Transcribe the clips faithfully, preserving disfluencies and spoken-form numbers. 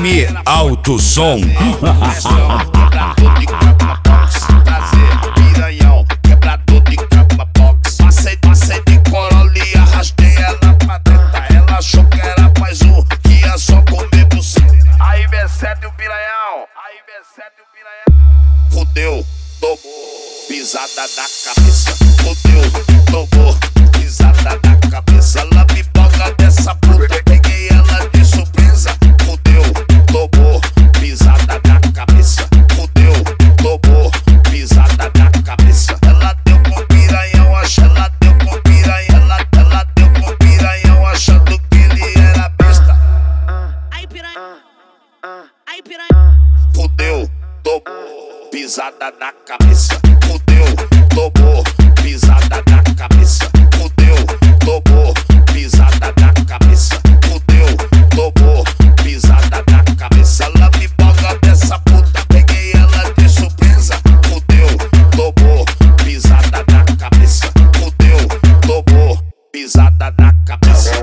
M Alto Som. Quebrador de cama box, trazer piranhão. Quebrador de cama box. Passei, passei de Corolla e arrastei ela pra dentro. Ela achou que era mais um, que ia só comer buceta. Aí vê sete o piranhão. Aí vê sete o piranhão. Fudeu, tomou pisada na cabeça. Fudeu, tomou pisada na cabeça. Ela me boga dessa puta, peguei ela de surpresa. Fudeu, tomou pisada na cabeça. Fudeu, tomou pisada na cabeça. Ela deu com piranhão, acha, ela deu com piranhão. Ela, ela deu com piranhão, achando que ele era besta. Aí piranha, aí piranha. Fudeu, tomou pisada na cabeça. Fudeu, tomou pisada na cabeça. Fudeu, tomou pisada na cabeça. Fudeu, tomou pisada na cabeça. Ela me boga dessa puta, peguei ela de surpresa. Fudeu, tomou pisada na cabeça. Fudeu, tomou pisada na cabeça.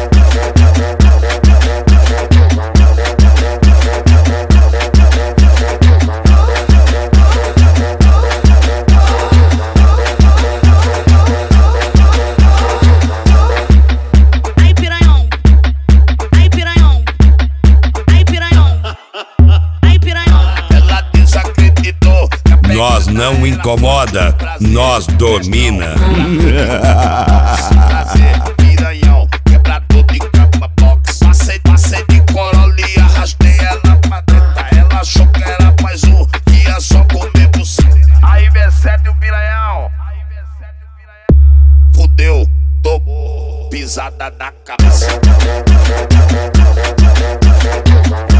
Nós não incomoda, nós domina. Trazer piranhão, quebrador de cama box. Passei, passei de Corolla e arrastei ela pra dentro. Ela achou que era mais um, que ia só comer buceta. Aí vê sete o piranhão. Aí vê sete o piranhão. Fudeu, tomou pisada na cabeça.